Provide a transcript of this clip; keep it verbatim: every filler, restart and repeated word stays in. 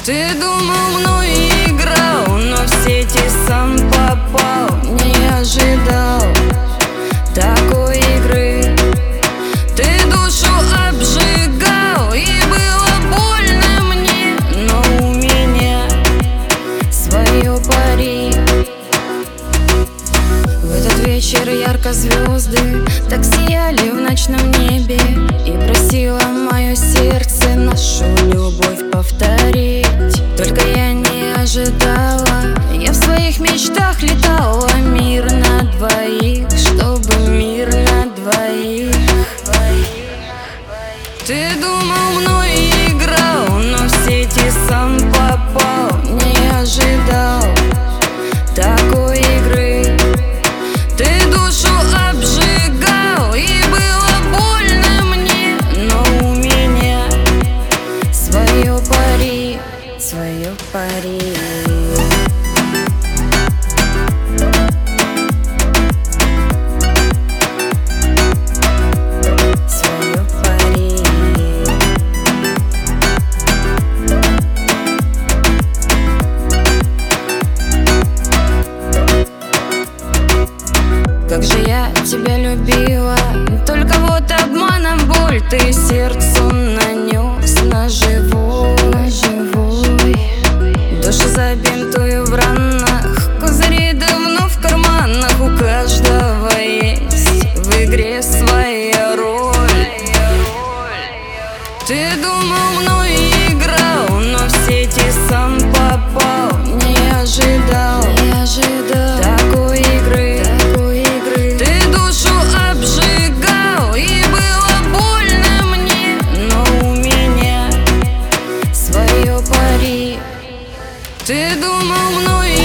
Ты думал, мной играл, но в сети сам попал. Не ожидал такой игры. Ты душу обжигал, и было больно мне, но у меня свое пари. В этот вечер ярко звезды так сияли в ночном небе, и просило мое сердце нашу любовь повторить. Только я не ожидала, я в своих мечтах летала. Мир на двоих, чтобы мир на двоих. Ты думал, мной играл, но в сети сам попал. Не ожидал такой игры. Ты душу обжигал, и было больно мне, но у меня свое пари, свое пари. Как же я тебя любила, только вот обманом боль ты сердцу нанес ножевой, ножевой. Душу забинтую в ранах, козыри давно в карманах. У каждого есть в игре своя роль. Ты думал, мной играл, но в сети сам попал. Не ожидал, не ожидал такой игры. Ты думал, мной